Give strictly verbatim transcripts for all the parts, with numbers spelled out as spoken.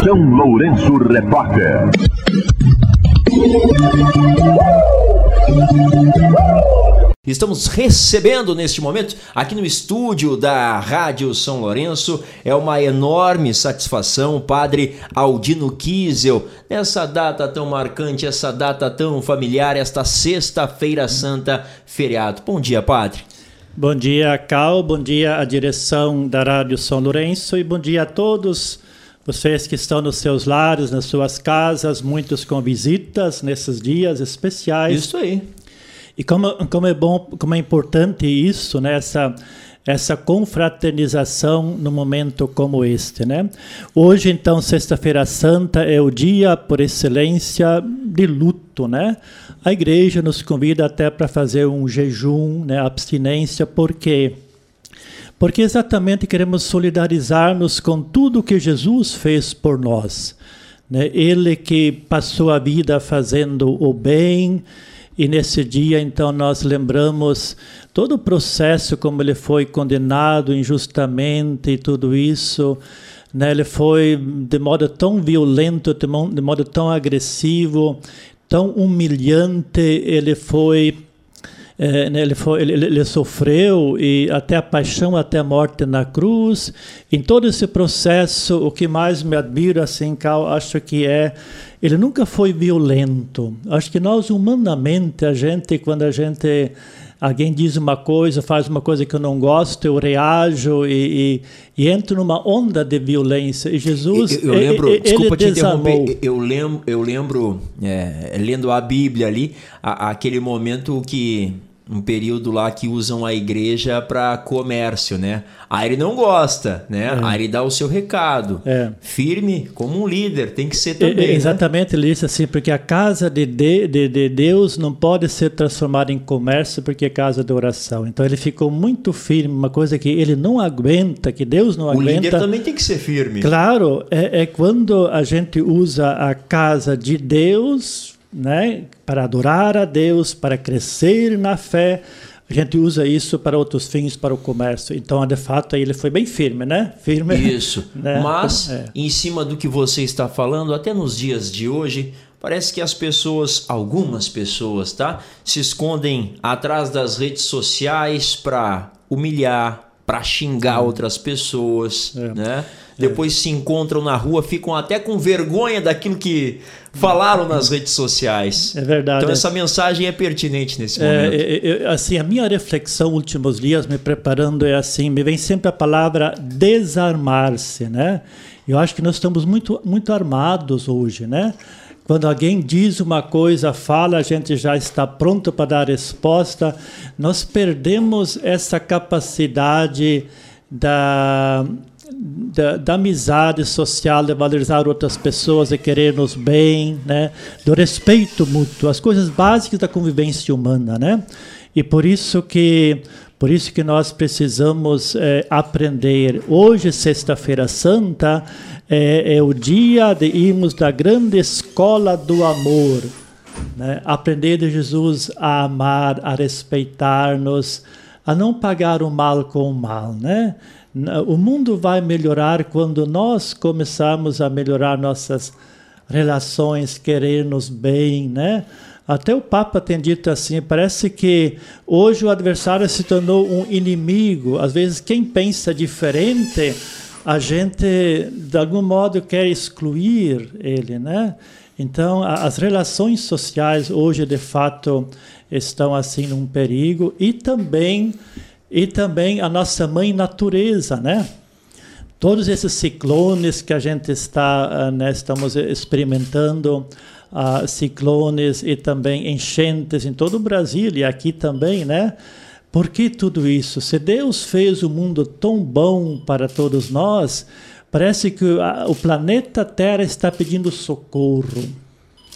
São Lourenço Repórter. Estamos recebendo neste momento, aqui no estúdio da Rádio São Lourenço, é uma enorme satisfação, o Padre Aldino Kiesel, nessa data tão marcante, essa data tão familiar, esta Sexta-feira Santa, feriado. Bom dia, Padre. Bom dia, Cal, bom dia à direção da Rádio São Lourenço e bom dia a todos vocês que estão nos seus lares, nas suas casas, muitos com visitas nesses dias especiais. Isso aí. E como, como é bom, como é importante isso, né? Essa, essa confraternização num momento como este, né? Hoje, então, Sexta-feira Santa é o dia por excelência de luto, né? A igreja nos convida até para fazer um jejum, né? Abstinência, por quê? Porque exatamente queremos solidarizar-nos com tudo que Jesus fez por nós, né? Ele que passou a vida fazendo o bem. E nesse dia, então, nós lembramos todo o processo, como ele foi condenado injustamente e tudo isso, né? Ele foi de modo tão violento, de modo, de modo tão agressivo, tão humilhante, ele foi, é, né? ele, foi ele, ele sofreu e até a paixão, até a morte na cruz. Em todo esse processo, o que mais me admira, assim, Cal, acho que é ele nunca foi violento. Acho que nós, humanamente, a gente, quando a gente, alguém diz uma coisa, faz uma coisa que eu não gosto, eu reajo e, e, e entro numa onda de violência. E Jesus, eu, eu lembro, ele, desculpa ele te desarmou. interromper, eu lembro, eu lembro é, lendo a Bíblia ali, a, aquele momento que, um período lá que usam a igreja para comércio, né? Aí ele não gosta, né? É. Aí ele dá o seu recado. É. Firme, como um líder, tem que ser também. É, exatamente, né? Ele disse assim, porque a casa de, de, de, de Deus não pode ser transformada em comércio porque é casa de oração. Então ele ficou muito firme, uma coisa que ele não aguenta, que Deus não o aguenta. O líder também tem que ser firme. Claro, é, é quando a gente usa a casa de Deus, né, para adorar a Deus, para crescer na fé, a gente usa isso para outros fins, para o comércio. Então, de fato, ele foi bem firme, né? Firme. Isso. Né? Mas, é. em cima do que você está falando, até nos dias de hoje, parece que as pessoas, algumas pessoas, tá, se escondem atrás das redes sociais para humilhar, para xingar é. outras pessoas, é. né? Depois é. se encontram na rua, ficam até com vergonha daquilo que falaram nas redes sociais. É verdade. Então essa mensagem é pertinente nesse momento. É, é, assim, a minha reflexão últimos dias, me preparando, é assim, me vem sempre a palavra desarmar-se, né? Eu acho que nós estamos muito, muito armados hoje, né? Quando alguém diz uma coisa, fala, a gente já está pronto para dar resposta. Nós perdemos essa capacidade da... Da, da amizade social, de valorizar outras pessoas, de querer-nos bem, né? Do respeito mútuo, as coisas básicas da convivência humana, né? E por isso que, por isso que nós precisamos é, aprender. Hoje, Sexta-feira Santa, é, é o dia de irmos da grande escola do amor, né? Aprender de Jesus a amar, a respeitar-nos, a não pagar o mal com o mal, né? O mundo vai melhorar quando nós começarmos a melhorar nossas relações, querer-nos bem, né? Até o Papa tem dito assim, parece que hoje o adversário se tornou um inimigo. Às vezes quem pensa diferente, a gente de algum modo quer excluir ele, né? Então as relações sociais hoje de fato estão assim num perigo e também E também a nossa mãe natureza, né? Todos esses ciclones que a gente está, né, estamos experimentando, uh, ciclones e também enchentes em todo o Brasil e aqui também, né? Por que tudo isso? Se Deus fez o mundo tão bom para todos nós, parece que a, o planeta Terra está pedindo socorro.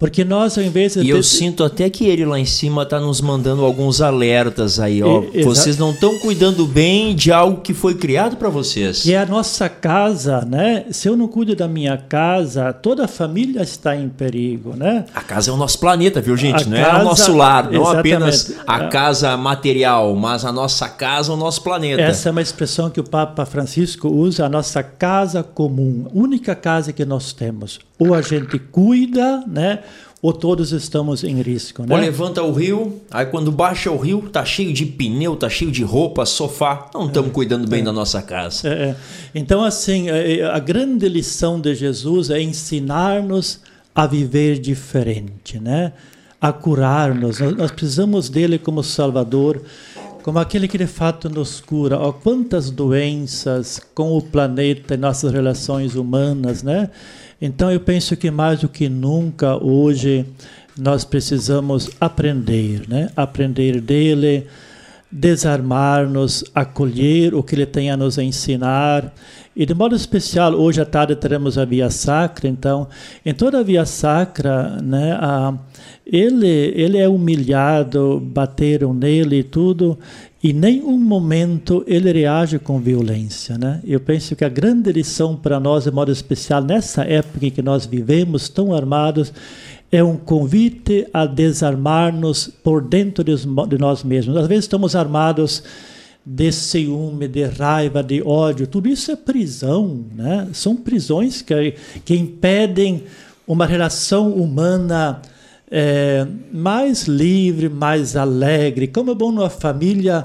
Porque nós, ao invés de... E ter... eu sinto até que ele lá em cima está nos mandando alguns alertas aí, ó. E, vocês não estão cuidando bem de algo que foi criado para vocês. Que é a nossa casa, né? Se eu não cuido da minha casa, toda a família está em perigo, né? A casa é o nosso planeta, viu, gente? A não casa, é o nosso lar, não exatamente. apenas a casa material, mas a nossa casa, o nosso planeta. Essa é uma expressão que o Papa Francisco usa, a nossa casa comum, única casa que nós temos. Ou a gente cuida, né? Ou todos estamos em risco, né? Ou levanta o rio, aí quando baixa o rio, tá cheio de pneu, tá cheio de roupa, sofá. Não estamos é, cuidando bem é. da nossa casa. É, é. Então, assim, a grande lição de Jesus é ensinar-nos a viver diferente, né? A curar-nos. Nós precisamos dele como Salvador, como aquele que de fato nos cura. Ó, quantas doenças com o planeta e nossas relações humanas, né? Então eu penso que mais do que nunca hoje nós precisamos aprender, né? Aprender dele, desarmar-nos, acolher o que ele tem a nos ensinar. E de modo especial, hoje à tarde teremos a Via Sacra, então, em toda a Via Sacra, né, a, ele, ele é humilhado, bateram nele e tudo, e nenhum momento ele reage com violência, né? Eu penso que a grande lição para nós, de modo especial, nessa época em que nós vivemos tão armados, é um convite a desarmar-nos por dentro de, de nós mesmos. Às vezes estamos armados de ciúme, de raiva, de ódio, tudo isso é prisão, né? São prisões que, que impedem uma relação humana é, mais livre, mais alegre. Como é bom numa família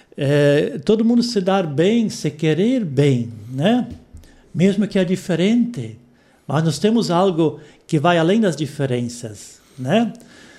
é, todo mundo se dar bem, se querer bem, né? Mesmo que é diferente, mas nós temos algo que vai além das diferenças, né?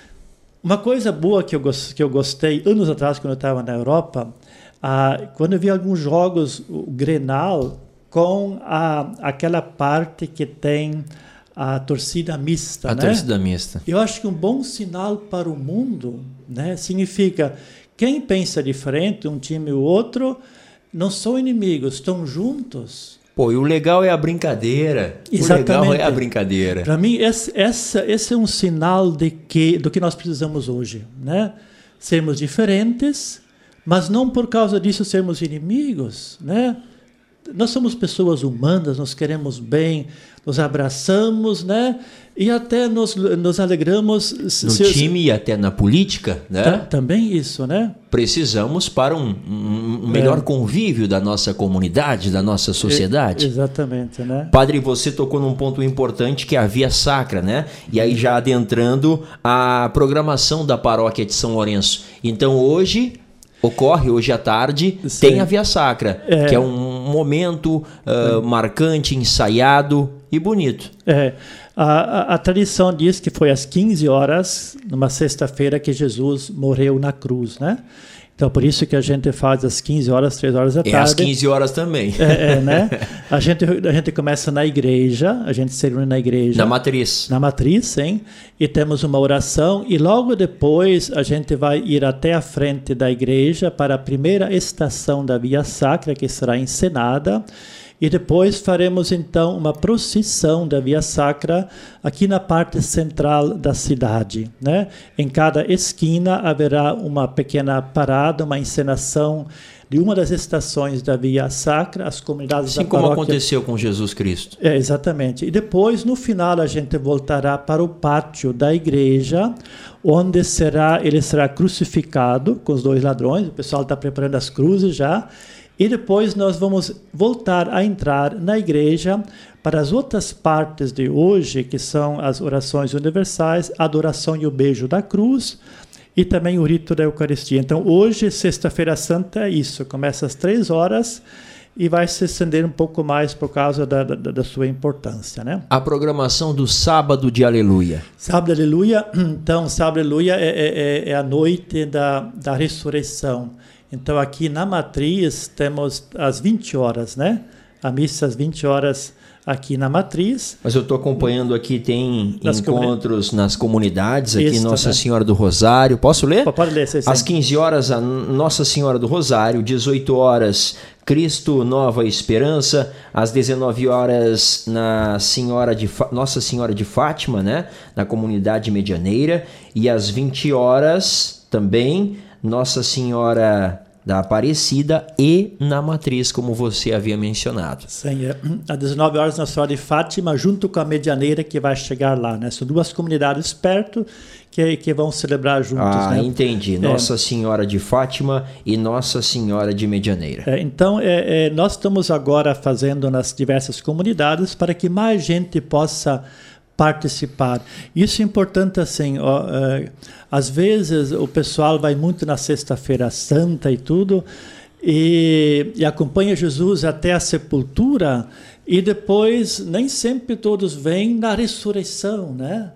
Uma coisa boa que eu, que eu gostei anos atrás, quando eu estava na Europa, ah, quando eu vi alguns jogos, o Grenal, com a, aquela parte que tem a torcida mista. A né? torcida mista. Eu acho que um bom sinal para o mundo, né, significa quem pensa diferente, um time ou outro, não são inimigos, estão juntos. Pô, e o legal é a brincadeira. Exatamente. O legal é a brincadeira. Para mim, esse, essa, esse é um sinal de que, do que nós precisamos hoje, né? Sermos diferentes, mas não por causa disso sermos inimigos, né? Nós somos pessoas humanas, nós queremos bem, nos abraçamos, né? E até nos, nos alegramos. No se, time e até na política, né? Também isso, né? Precisamos para um, um, um melhor é. convívio da nossa comunidade, da nossa sociedade. É, exatamente, né? Padre, você tocou num ponto importante que é a Via Sacra, né? E aí já adentrando a programação da paróquia de São Lourenço. Então hoje... Ocorre hoje à tarde, Sim. tem a Via Sacra, é. que é um momento uh, marcante, ensaiado e bonito. É. A, a, a tradição diz que foi às quinze horas, numa sexta-feira, que Jesus morreu na cruz, né? Então, por isso que a gente faz às quinze horas, três horas da tarde. É às quinze horas também. É, é, né? A gente, a gente começa na igreja, a gente se reúne na igreja. Na matriz. Na matriz, sim. E temos uma oração. E logo depois a gente vai ir até a frente da igreja para a primeira estação da Via Sacra, que será encenada. E depois faremos, então, uma procissão da Via Sacra aqui na parte central da cidade, né? Em cada esquina haverá uma pequena parada, uma encenação de uma das estações da Via Sacra, as comunidades assim da paróquia... Assim como aconteceu com Jesus Cristo. É, exatamente. E depois, no final, a gente voltará para o pátio da igreja, onde será, ele será crucificado com os dois ladrões. O pessoal está preparando as cruzes já. E depois nós vamos voltar a entrar na igreja para as outras partes de hoje, que são as orações universais, a adoração e o beijo da cruz, e também o rito da Eucaristia. Então, hoje, Sexta-feira Santa, é isso. Começa às três horas e vai se estender um pouco mais por causa da, da, da sua importância, né? A programação do Sábado de Aleluia. Sábado de Aleluia, então, Sábado de Aleluia é, é, é a noite da, da ressurreição. Então, aqui na matriz, temos às vinte horas, né? a missa às vinte horas aqui na Matriz. Mas eu estou acompanhando aqui, tem nas encontros comuni... nas comunidades, aqui Isso, Nossa né? Senhora do Rosário. Posso ler? Pode ler, sim, sim. Às quinze horas, a Nossa Senhora do Rosário. dezoito horas, Cristo Nova Esperança. Às dezenove horas, na Senhora de Fa... Nossa Senhora de Fátima, né? Na comunidade medianeira. E às vinte horas, também, Nossa Senhora da Aparecida e na Matriz, como você havia mencionado. Sim, é. Às dezenove horas na Senhora de Fátima, junto com a medianeira que vai chegar lá, né? São duas comunidades perto que, que vão celebrar juntos. Ah, né? entendi. Nossa é. Senhora de Fátima e Nossa Senhora de Medianeira. É, então, é, é, nós estamos agora fazendo nas diversas comunidades para que mais gente possa participar. Isso é importante assim, ó, é, às vezes o pessoal vai muito na Sexta-feira Santa e tudo, e, e acompanha Jesus até a sepultura, e depois nem sempre todos vêm na ressurreição, né?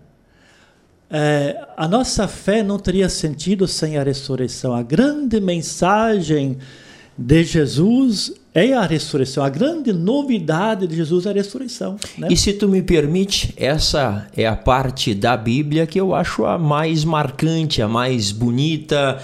É, a nossa fé não teria sentido sem a ressurreição. A grande mensagem de Jesus é a ressurreição. A grande novidade de Jesus é a ressurreição. Né? E se tu me permite, essa é a parte da Bíblia que eu acho a mais marcante, a mais bonita.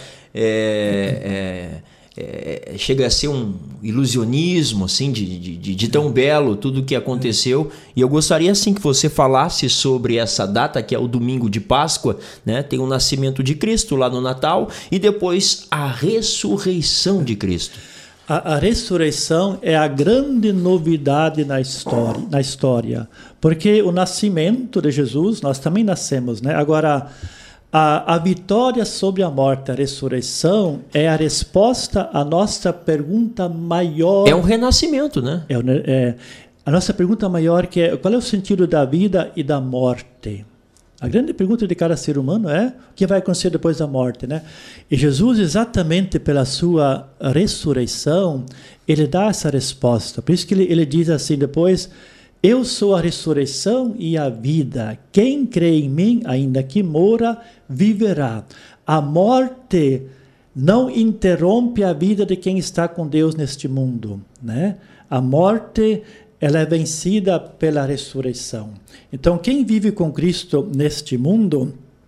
É, é, é, chega a ser um ilusionismo assim, de, de, de tão belo tudo o que aconteceu. E eu gostaria assim, que você falasse sobre essa data, que é o domingo de Páscoa, né? Tem o nascimento de Cristo lá no Natal e depois a ressurreição de Cristo. A, a ressurreição é a grande novidade na história, na história, porque o nascimento de Jesus, nós também nascemos, né? Agora, a, a vitória sobre a morte, a ressurreição, é a resposta à nossa pergunta maior. É um renascimento, né? É, é a nossa pergunta maior, que é qual é o sentido da vida e da morte? A grande pergunta de cada ser humano é o que vai acontecer depois da morte, né? E Jesus, exatamente pela sua ressurreição, ele dá essa resposta. Por isso que ele, ele diz assim depois: eu sou a ressurreição e a vida. Quem crê em mim, ainda que mora, viverá. A morte não interrompe a vida de quem está com Deus neste mundo, né? A morte, ela é vencida pela ressurreição. Então, quem vive com Cristo neste mundo,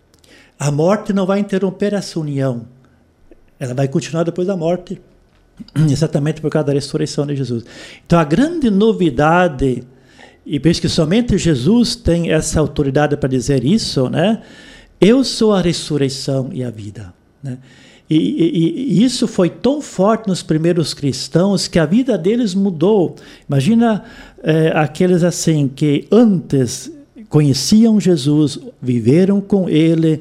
a morte não vai interromper essa união. Ela vai continuar depois da morte, exatamente por causa da ressurreição de Jesus. Então, a grande novidade, e por isso que somente Jesus tem essa autoridade para dizer isso, né? Eu sou a ressurreição e a vida, né? E, e, e isso foi tão forte nos primeiros cristãos que a vida deles mudou. Imagina é, aqueles assim que antes conheciam Jesus, viveram com ele,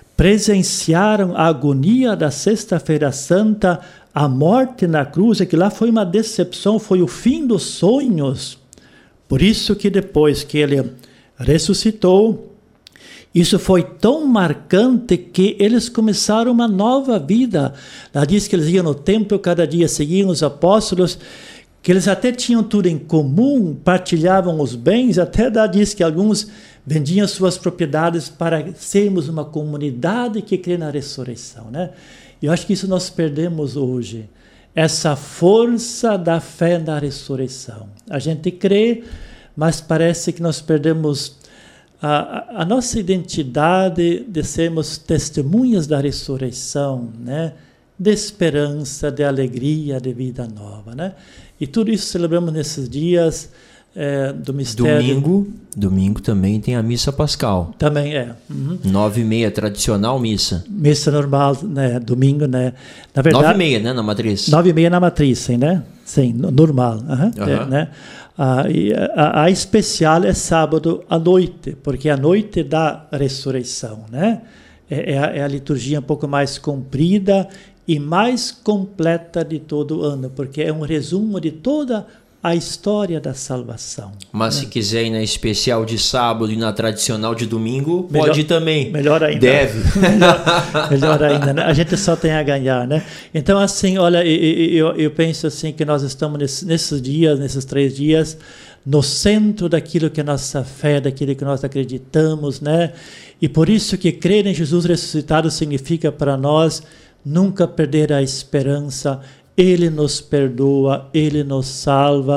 presenciaram a agonia da Sexta-feira Santa, a morte na cruz, que lá foi uma decepção, foi o fim dos sonhos. Por isso que depois que ele ressuscitou, isso foi tão marcante que eles começaram uma nova vida. Lá diz que eles iam no templo cada dia, seguiam os apóstolos, que eles até tinham tudo em comum, partilhavam os bens, até lá diz que alguns vendiam suas propriedades para sermos uma comunidade que crê na ressurreição, né? E eu acho que isso nós perdemos hoje, essa força da fé na ressurreição. A gente crê, mas parece que nós perdemos A, a nossa identidade de sermos testemunhas da ressurreição, né? De esperança, de alegria, de vida nova, né? E tudo isso celebramos nesses dias é, do mistério. Domingo, domingo também tem a missa pascal. Também é. Uhum. Nove e meia, tradicional missa. Missa normal, né? Domingo, né? Na verdade, nove e meia, né? Na matriz. Nove e meia na matriz, sim, né? Sim, normal. Uhum. Uhum. É, né? A, a, a especial é sábado à noite, porque é a noite da ressurreição, né? É, é, a, é a liturgia um pouco mais comprida e mais completa de todo o ano, porque é um resumo de toda a história da salvação. Mas né? Se quiser ir na especial de sábado e na tradicional de domingo, melhor, pode ir também. Melhor ainda. Deve. melhor, melhor ainda, né? A gente só tem a ganhar, né? Então, assim, olha, eu, eu, eu penso assim que nós estamos nesse, nesses dias, nesses três dias, no centro daquilo que é nossa fé, daquilo que nós acreditamos, né? E por isso que crer em Jesus ressuscitado significa para nós nunca perder a esperança. Ele nos perdoa, Ele nos salva,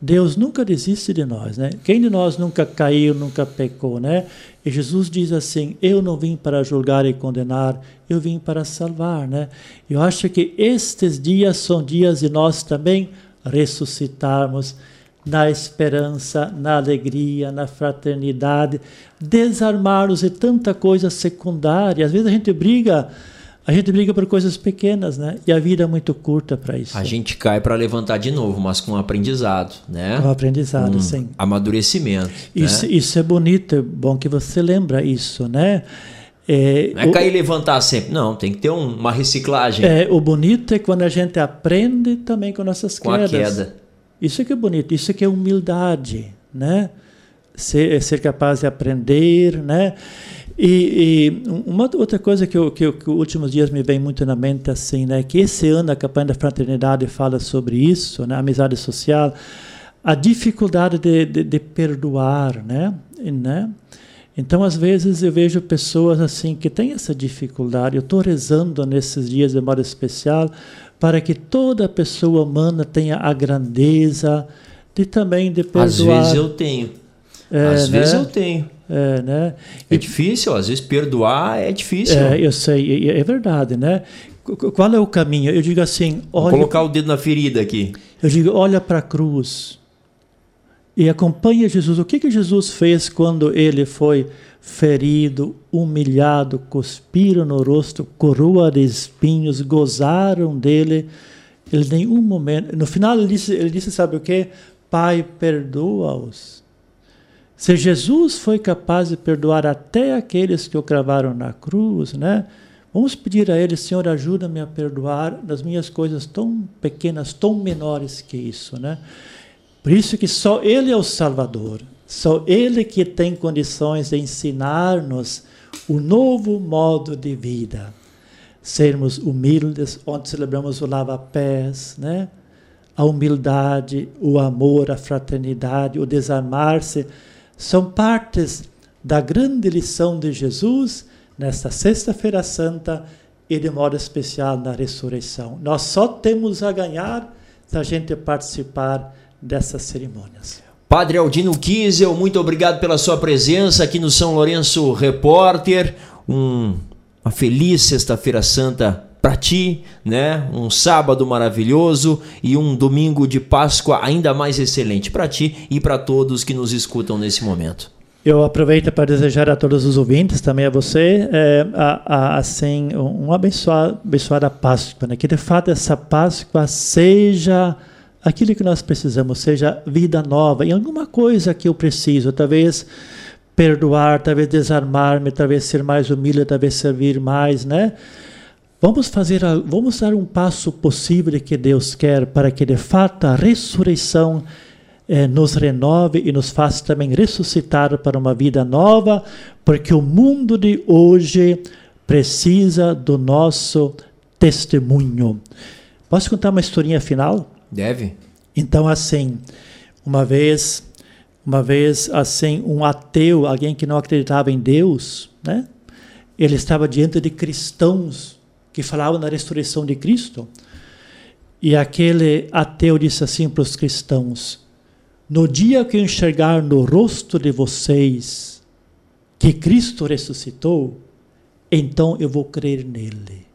Deus nunca desiste de nós, né? Quem de nós nunca caiu, nunca pecou, né? E Jesus diz assim, eu não vim para julgar e condenar, eu vim para salvar, né? Eu acho que estes dias são dias de nós também ressuscitarmos na esperança, na alegria, na fraternidade, desarmarmos de tanta coisa secundária. Às vezes a gente briga, a gente briga por coisas pequenas, né? E a vida é muito curta para isso. A gente cai para levantar de novo, mas com aprendizado, né? Com aprendizado, um sim. Amadurecimento. Isso, né? isso é bonito, é bom que você lembra isso, né? É, não é cair e levantar sempre, não, tem que ter um, uma reciclagem. É, o bonito é quando a gente aprende também com nossas com quedas. Com a queda. Isso é que é bonito, isso é que é humildade, né? Ser, ser capaz de aprender, né? E, e uma outra coisa que, eu, que, eu, que os últimos dias me vem muito na mente, assim, né? Que esse ano a campanha da fraternidade fala sobre isso, né? Amizade social, a dificuldade de, de, de perdoar, né? E, né? Então, às vezes, eu vejo pessoas assim que têm essa dificuldade. Eu estou rezando nesses dias de modo especial para que toda pessoa humana tenha a grandeza de também de perdoar. Às vezes eu tenho. É, às né? vezes eu tenho. É, né? É difícil, às vezes perdoar é difícil. É, eu sei, é verdade, né? Qual é o caminho? Eu digo assim... Vou olha, colocar o dedo na ferida aqui. Eu digo, olha para a cruz e acompanha Jesus. O que, que Jesus fez quando ele foi ferido, humilhado, cuspiram no rosto, coroa de espinhos, gozaram dele. Ele nenhum momento... No final ele disse, ele disse, sabe o quê? Pai, perdoa-os. Se Jesus foi capaz de perdoar até aqueles que o cravaram na cruz, né? Vamos pedir a Ele, Senhor, ajuda-me a perdoar nas minhas coisas tão pequenas, tão menores que isso, né? Por isso que só Ele é o Salvador, só Ele que tem condições de ensinar-nos o novo modo de vida. Sermos humildes, onde celebramos o lava-pés, né? A humildade, o amor, a fraternidade, o desarmar-se, são partes da grande lição de Jesus nesta Sexta-feira Santa e de modo especial na ressurreição. Nós só temos a ganhar se a gente participar dessas cerimônias. Padre Aldino Kiesel, muito obrigado pela sua presença aqui no São Lourenço Repórter. Um, uma feliz Sexta-feira Santa para ti, né? Um sábado maravilhoso e um domingo de Páscoa ainda mais excelente para ti e para todos que nos escutam nesse momento. Eu aproveito para desejar a todos os ouvintes, também a você, é, a, a, assim, um abençoado, abençoada Páscoa, né? Que de fato essa Páscoa seja aquilo que nós precisamos, seja vida nova, em alguma coisa que eu preciso, talvez perdoar, talvez desarmar-me, talvez ser mais humilde, talvez servir mais, né? Vamos fazer, vamos dar um passo possível que Deus quer para que de fato a ressurreição eh, nos renove e nos faça também ressuscitar para uma vida nova, porque o mundo de hoje precisa do nosso testemunho. Posso contar uma historinha final? Deve. Então, assim, uma vez, uma vez, assim, um ateu, alguém que não acreditava em Deus, né? Ele estava diante de cristãos que falavam da ressurreição de Cristo. E aquele ateu disse assim para os cristãos: no dia que eu enxergar no rosto de vocês que Cristo ressuscitou, então eu vou crer nele.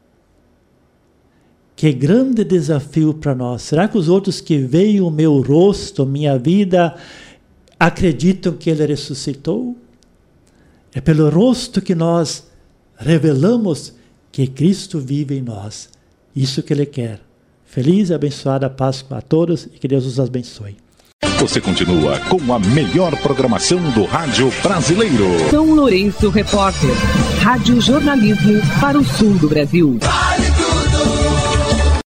Que grande desafio para nós. Será que os outros que veem o meu rosto, minha vida, acreditam que ele ressuscitou? É pelo rosto que nós revelamos que Cristo vive em nós. Isso que Ele quer. Feliz e abençoada Páscoa a todos e que Deus os abençoe. Você continua com a melhor programação do rádio brasileiro. São Lourenço Repórter. Rádio Jornalismo para o sul do Brasil.